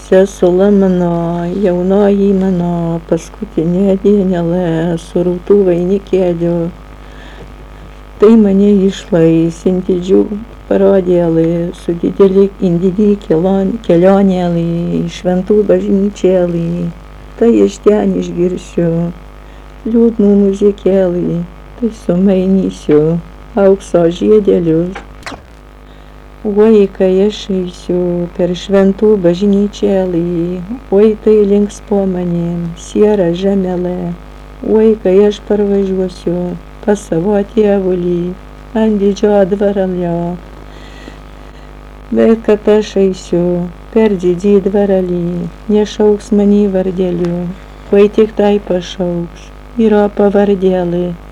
Sesula mano, jaunoji mano, paskutinė dienelė, su rūtų vainikėliu, tai mane išlaisinti parodėlį, su didį kelionėlį, šventų bažnyčėlį, tai iš ten išgirsiu liūdnų muzikėlį, tai sumainysiu aukso žiedelius. Oi, kai aš eisiu per šventų bažnyčėlį, oi, tai links po manim, siera žemelė, oi, kai aš parvažiuosiu pas savo tėvulį ant didžio dvarelio, bet kad aš eisiu per didį dvarelį, nešauks manį vardeliu, oi, tik tai pašauks, yra pavardėlį.